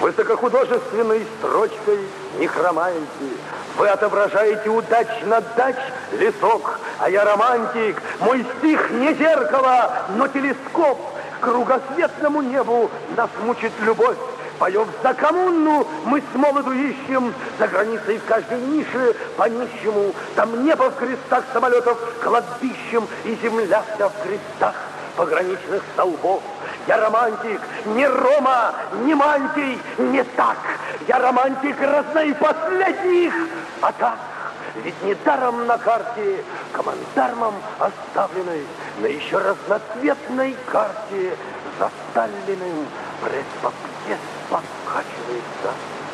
Высокохудожественной строчкой не хромаете. Вы отображаете удачно дач лесок, а я романтик. Мой стих не зеркало, но телескоп. К кругосветному небу нас мучит любовь. Поем за коммуну, мы с молоду ищем, за границей в каждой нише по нищему. Там небо в крестах самолетов кладбищем, и земля вся в крестах пограничных столбов. Я романтик, не Рома, не Мантий, не так. Я романтик разной последних атак. Ведь недаром на карте командармом оставленной, на еще разноцветной карте за Сталиным пресс-папье покачивается